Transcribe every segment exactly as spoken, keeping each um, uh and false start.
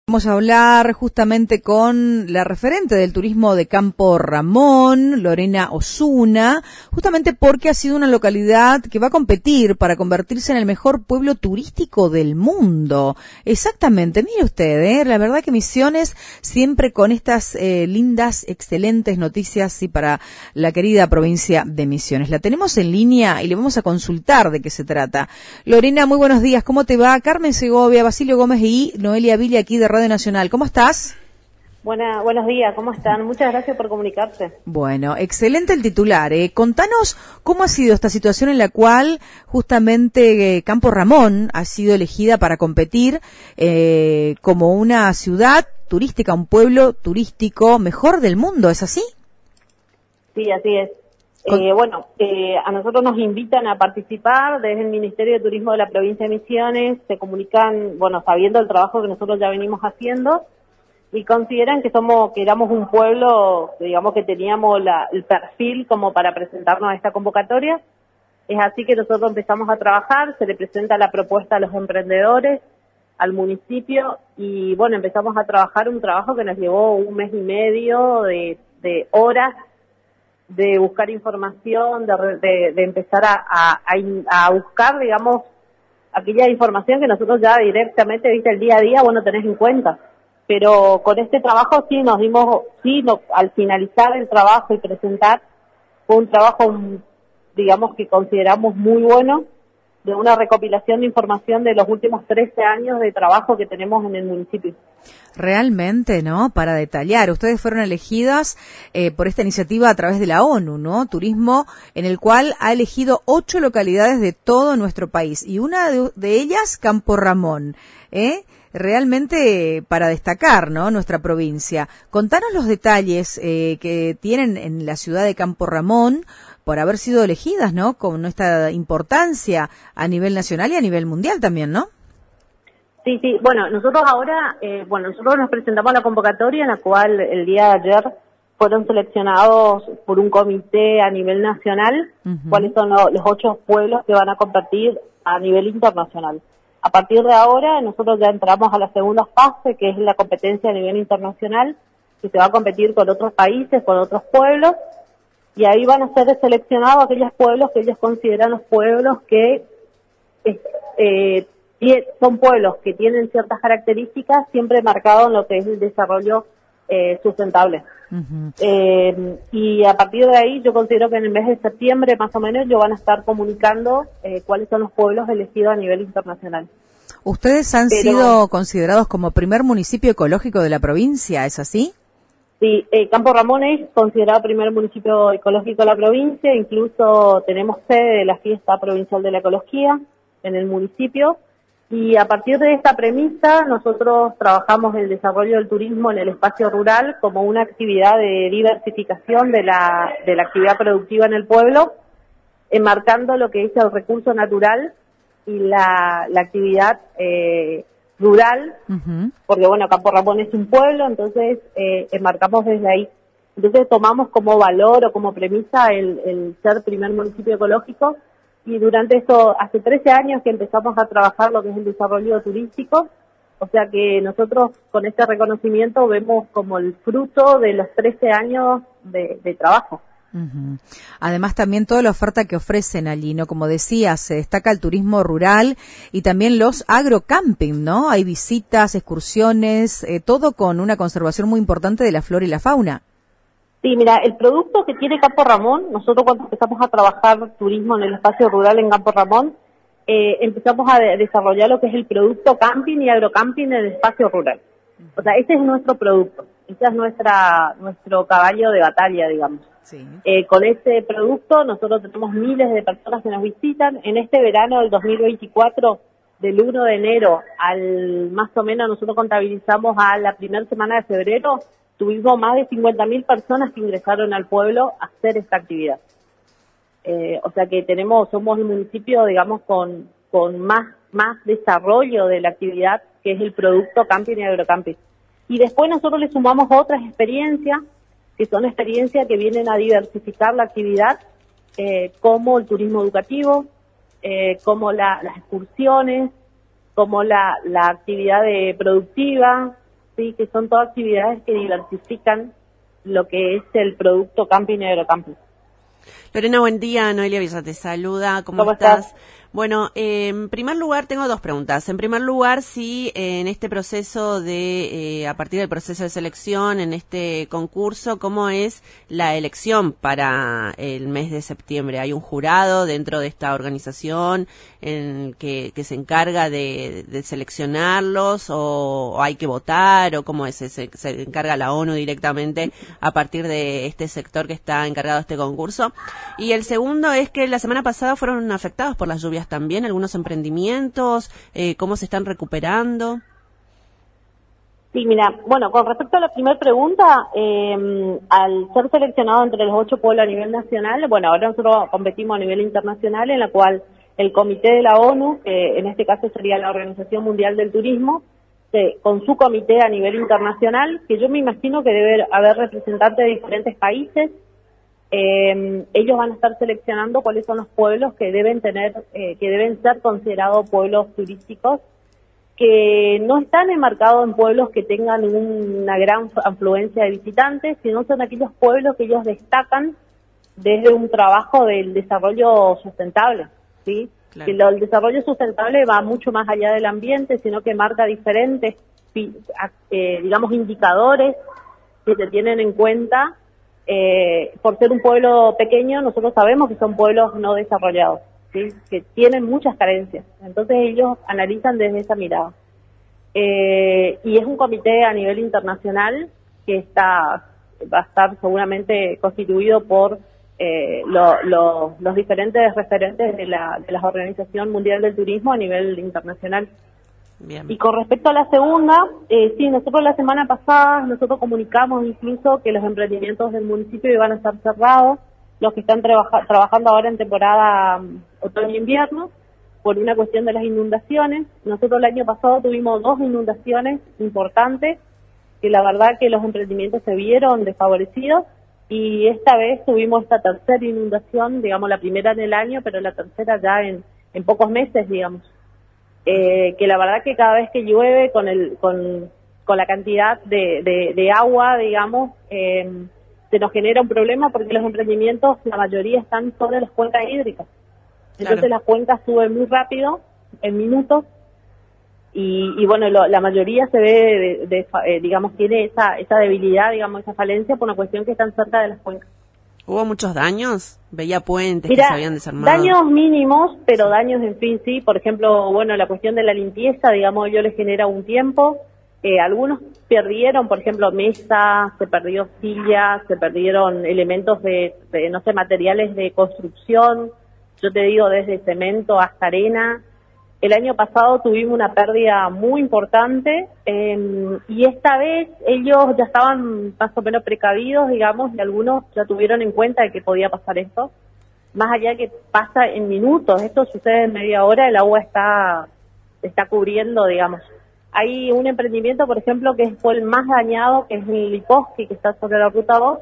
Vamos a hablar justamente con la referente del turismo de Campo Ramón, Lorena Osuna, justamente porque ha sido una localidad que va a competir para convertirse en el mejor pueblo turístico del mundo. Exactamente, mire usted, ¿eh? La verdad que Misiones siempre con estas eh, lindas, excelentes noticias y para la querida provincia de Misiones. La tenemos en línea y le vamos a consultar de qué se trata. Lorena, muy buenos días, ¿cómo te va? Carmen Segovia, Basilio Gómez y Noelia Villa aquí de Radio Nacional. ¿Cómo estás? Buena, buenos días, ¿cómo están? Muchas gracias por comunicarse. Bueno, excelente el titular. ¿eh? Contanos cómo ha sido esta situación en la cual justamente eh, Campo Ramón ha sido elegida para competir eh, como una ciudad turística, un pueblo turístico mejor del mundo, ¿es así? Sí, así es. Eh, bueno, eh, a nosotros nos invitan a participar desde el Ministerio de Turismo de la provincia de Misiones, se comunican, bueno, sabiendo el trabajo que nosotros ya venimos haciendo y consideran que somos, que éramos un pueblo, digamos que teníamos la, el perfil como para presentarnos a esta convocatoria. Es así que nosotros empezamos a trabajar, se le presenta la propuesta a los emprendedores, al municipio y bueno, empezamos a trabajar un trabajo que nos llevó un mes y medio de, de horas de buscar información, de, de, de empezar a, a, a buscar, digamos, aquella información que nosotros ya directamente, viste, el día a día, bueno, tenés en cuenta. Pero con este trabajo sí nos dimos, sí, no, al finalizar el trabajo y presentar, fue un trabajo, digamos, que consideramos muy bueno, de una recopilación de información de los últimos trece años de trabajo que tenemos en el municipio. Realmente, ¿no? Para detallar, ustedes fueron elegidas eh, por esta iniciativa a través de la ONU, ¿no? Turismo, en el cual ha elegido ocho localidades de todo nuestro país y una de, de ellas, Campo Ramón, ¿eh? Realmente para destacar, ¿no? Nuestra provincia. Contanos los detalles eh, que tienen en la ciudad de Campo Ramón por haber sido elegidas, ¿no? Con esta importancia a nivel nacional y a nivel mundial también, ¿no? Sí, sí. Bueno, nosotros ahora, eh, bueno, nosotros nos presentamos a la convocatoria en la cual el día de ayer fueron seleccionados por un comité a nivel nacional, uh-huh. cuáles son lo, los ocho pueblos que van a competir a nivel internacional. A partir de ahora, nosotros ya entramos a la segunda fase, que es la competencia a nivel internacional, que se va a competir con otros países, con otros pueblos, y ahí van a ser seleccionados aquellos pueblos que ellos consideran los pueblos que eh, son pueblos que tienen ciertas características siempre marcados en lo que es el desarrollo eh, sustentable. Uh-huh. Eh, y a partir de ahí yo considero que en el mes de septiembre más o menos yo van a estar comunicando eh, cuáles son los pueblos elegidos a nivel internacional. ¿Ustedes han Pero, sido considerados como primer municipio ecológico de la provincia, es así? Sí, eh, Campo Ramón es considerado primer municipio ecológico de la provincia, incluso tenemos sede de la Fiesta Provincial de la Ecología en el municipio. Y a partir de esta premisa, nosotros trabajamos el desarrollo del turismo en el espacio rural como una actividad de diversificación de la, de la actividad productiva en el pueblo, enmarcando lo que es el recurso natural y la, la actividad eh, rural, uh-huh. porque bueno, Campo Ramón es un pueblo, entonces eh, enmarcamos desde ahí. Entonces tomamos como valor o como premisa el, el ser primer municipio ecológico. Y durante esto, hace trece años que empezamos a trabajar lo que es el desarrollo turístico, o sea que nosotros con este reconocimiento vemos como el fruto de los trece años de, de trabajo. Uh-huh. Además también toda la oferta que ofrecen allí, ¿no? Como decías, se destaca el turismo rural y también los agrocamping, ¿no? Hay visitas, excursiones, eh, todo con una conservación muy importante de la flora y la fauna. Sí, mira, el producto que tiene Campo Ramón, nosotros cuando empezamos a trabajar turismo en el espacio rural en Campo Ramón, eh, empezamos a de- desarrollar lo que es el producto camping y agrocamping en el espacio rural. O sea, ese es nuestro producto, ese es nuestra nuestro caballo de batalla, digamos. Sí. Eh, con ese producto nosotros tenemos miles de personas que nos visitan. En este verano del dos mil veinticuatro, del uno de enero al más o menos nosotros contabilizamos a la primera semana de febrero, tuvimos más de cincuenta mil personas que ingresaron al pueblo a hacer esta actividad. Eh, o sea que tenemos, somos el municipio, digamos, con con más más desarrollo de la actividad, que es el producto camping y agrocamping. Y después nosotros le sumamos otras experiencias, que son experiencias que vienen a diversificar la actividad, eh, como el turismo educativo, eh, como la, las excursiones, como la, la actividad de productiva, ¿sí? Que son todas actividades que diversifican lo que es el producto camping y agrocamping. Lorena, buen día. Noelia Villa te saluda. ¿Cómo, ¿Cómo estás? estás? Bueno, eh, en primer lugar tengo dos preguntas. En primer lugar, si eh, en este proceso de, eh, a partir del proceso de selección, en este concurso, ¿cómo es la elección para el mes de septiembre? ¿Hay un jurado dentro de esta organización en que, que se encarga de, de seleccionarlos o, o hay que votar o cómo es? ¿Se, se encarga la ONU directamente a partir de este sector que está encargado de este concurso? Y el segundo es que la semana pasada fueron afectados por las lluvias también algunos emprendimientos, eh, ¿cómo se están recuperando? Sí, mira, bueno, con respecto a la primera pregunta, eh, al ser seleccionado entre los ocho pueblos a nivel nacional, bueno, ahora nosotros competimos a nivel internacional, en la cual el comité de la ONU, que en este caso sería la Organización Mundial del Turismo, que, con su comité a nivel internacional, que yo me imagino que debe haber representantes de diferentes países. Eh, ellos van a estar seleccionando cuáles son los pueblos que deben tener, eh, que deben ser considerados pueblos turísticos, que no están enmarcados en pueblos que tengan una gran afluencia de visitantes, sino son aquellos pueblos que ellos destacan desde un trabajo del desarrollo sustentable, ¿sí? Claro. Que lo, el desarrollo sustentable va mucho más allá del ambiente, sino que marca diferentes, eh, digamos, indicadores que se tienen en cuenta. Eh, por ser un pueblo pequeño, nosotros sabemos que son pueblos no desarrollados, ¿sí? Que tienen muchas carencias. Entonces ellos analizan desde esa mirada. Eh, y es un comité a nivel internacional que está va a estar seguramente constituido por eh, lo, lo, los diferentes referentes de la, de la Organización Mundial del Turismo a nivel internacional. Bien. Y con respecto a la segunda, eh, sí, nosotros la semana pasada, nosotros comunicamos incluso que los emprendimientos del municipio iban a estar cerrados, los que están trabaja, trabajando ahora en temporada um, otoño-invierno, por una cuestión de las inundaciones. Nosotros el año pasado tuvimos dos inundaciones importantes, que la verdad que los emprendimientos se vieron desfavorecidos, y esta vez tuvimos esta tercera inundación, digamos la primera en el año, pero la tercera ya en, en pocos meses, digamos. Eh, que la verdad que cada vez que llueve con el con, con la cantidad de, de, de agua, digamos, eh, se nos genera un problema porque los emprendimientos, la mayoría están sobre las cuencas hídricas. Entonces claro. Las cuencas suben muy rápido, en minutos, y, y bueno, lo, la mayoría se ve, de, de, eh, digamos, tiene esa, esa debilidad, digamos, esa falencia por una cuestión que están cerca de las cuencas. ¿Hubo muchos daños? Veía puentes Mira, que se habían desarmado. Daños mínimos, pero sí. Daños en fin, sí. Por ejemplo, bueno, la cuestión de la limpieza, digamos, ello les genera un tiempo. Eh, algunos perdieron, por ejemplo, mesas, se perdió sillas, se perdieron elementos de, de, no sé, materiales de construcción. Yo te digo, desde cemento hasta arena. El año pasado tuvimos una pérdida muy importante eh, y esta vez ellos ya estaban más o menos precavidos, digamos, y algunos ya tuvieron en cuenta de que podía pasar esto. Más allá que pasa en minutos, esto sucede en media hora, el agua está está cubriendo, digamos. Hay un emprendimiento, por ejemplo, que fue el más dañado, que es el Liposky, que está sobre la ruta dos,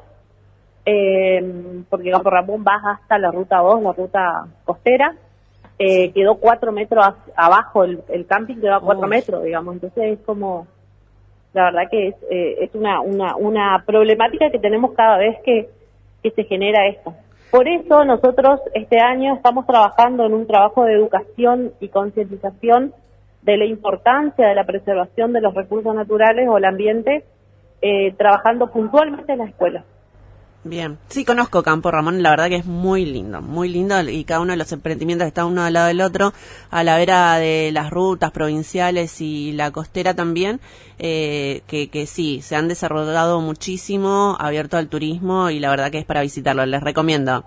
eh, porque Campo Ramón baja hasta la ruta dos, la ruta costera. Eh, quedó cuatro metros a, abajo, el, el camping quedó a cuatro Uy. metros, digamos, entonces es como, la verdad que es eh, es una, una una problemática que tenemos cada vez que, que se genera esto. Por eso nosotros este año estamos trabajando en un trabajo de educación y concientización de la importancia de la preservación de los recursos naturales o el ambiente, eh, trabajando puntualmente en las escuelas. Bien, sí conozco Campo Ramón, la verdad que es muy lindo, muy lindo, y cada uno de los emprendimientos está uno al lado del otro, a la vera de las rutas provinciales y la costera también, eh, que, que sí, se han desarrollado muchísimo, abierto al turismo, y la verdad que es para visitarlo, les recomiendo.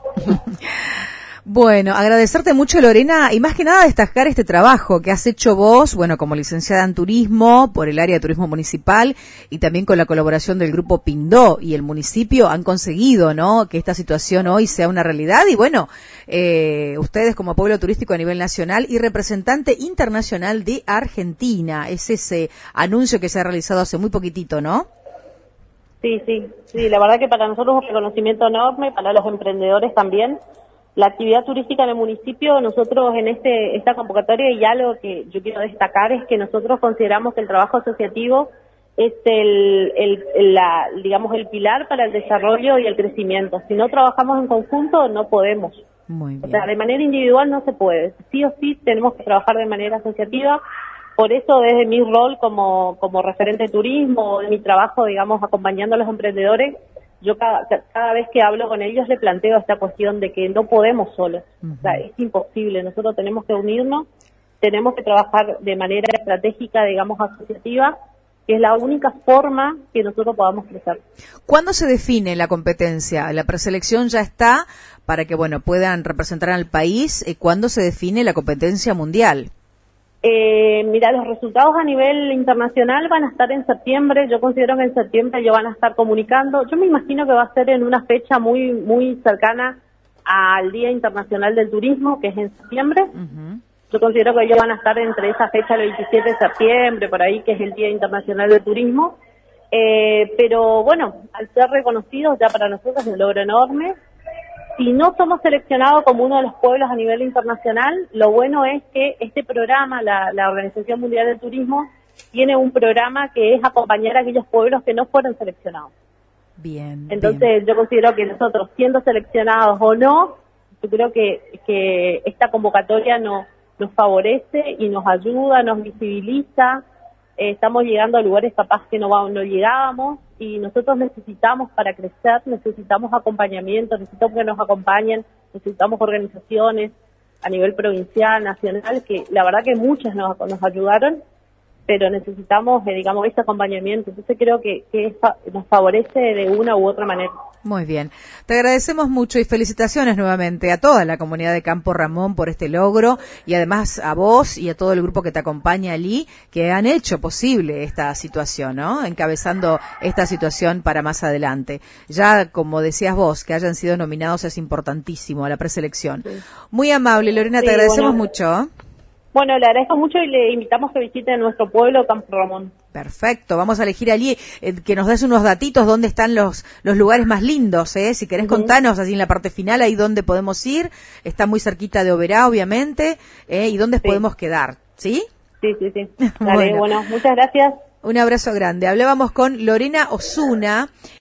Bueno, agradecerte mucho, Lorena, y más que nada destacar este trabajo que has hecho vos, bueno, como licenciada en turismo, por el área de turismo municipal, y también con la colaboración del grupo Pindó y el municipio han conseguido, ¿no?, que esta situación hoy sea una realidad, y bueno, eh, ustedes como pueblo turístico a nivel nacional y representante internacional de Argentina, es ese anuncio que se ha realizado hace muy poquitito, ¿no? Sí, sí, sí, la verdad que para nosotros es un reconocimiento enorme, para los emprendedores también. La actividad turística en el municipio, nosotros en este esta convocatoria, y algo que yo quiero destacar es que nosotros consideramos que el trabajo asociativo es el, el, la, digamos, el pilar para el desarrollo y el crecimiento. Si no trabajamos en conjunto, no podemos. Muy bien. O sea, de manera individual no se puede. Sí o sí tenemos que trabajar de manera asociativa. Por eso, desde mi rol como, como referente de turismo, en mi trabajo, digamos, acompañando a los emprendedores, yo cada, cada vez que hablo con ellos le planteo esta cuestión de que no podemos solos. Uh-huh. O sea, es imposible. Nosotros tenemos que unirnos, tenemos que trabajar de manera estratégica, digamos, asociativa, que es la única forma que nosotros podamos crecer. ¿Cuándo se define la competencia? La preselección ya está para que, bueno, puedan representar al país. ¿Cuándo se define la competencia mundial? Eh, mira, los resultados a nivel internacional van a estar en septiembre. Yo considero que en septiembre ellos van a estar comunicando. Yo me imagino que va a ser en una fecha muy muy cercana al Día Internacional del Turismo, que es en septiembre. Uh-huh. Yo considero que ellos van a estar entre esa fecha, el veintisiete de septiembre, por ahí, que es el Día Internacional del Turismo. Eh, pero bueno, al ser reconocidos ya para nosotros es un logro enorme. Si no somos seleccionados como uno de los pueblos a nivel internacional, lo bueno es que este programa, la, la Organización Mundial del Turismo, tiene un programa que es acompañar a aquellos pueblos que no fueron seleccionados. Bien. Entonces, bien. yo considero que nosotros, siendo seleccionados o no, yo creo que, que esta convocatoria no, nos favorece y nos ayuda, nos visibiliza. Eh, estamos llegando a lugares capaz que no, no llegábamos, y nosotros necesitamos, para crecer, necesitamos acompañamiento, necesitamos que nos acompañen, necesitamos organizaciones a nivel provincial, nacional, que la verdad que muchas nos, nos ayudaron, pero necesitamos, eh, digamos, ese acompañamiento. Entonces creo que, que esa nos favorece de una u otra manera. Muy bien. Te agradecemos mucho y felicitaciones nuevamente a toda la comunidad de Campo Ramón por este logro, y además a vos y a todo el grupo que te acompaña allí, que han hecho posible esta situación, ¿no? Encabezando esta situación para más adelante. Ya, como decías vos, que hayan sido nominados es importantísimo a la preselección. Sí. Muy amable, Lorena, sí, te agradecemos bueno. mucho. Bueno, le agradezco mucho y le invitamos a que visiten nuestro pueblo, Campo Ramón. Perfecto, vamos a elegir allí, eh, que nos des unos datitos dónde están los los lugares más lindos, ¿eh? Si querés uh-huh. contanos así en la parte final ahí dónde podemos ir. Está muy cerquita de Oberá, obviamente, ¿eh? Y dónde sí. podemos quedar, ¿sí? Sí, sí, sí. Dale, bueno. bueno, muchas gracias. Un abrazo grande. Hablábamos con Lorena Osuna.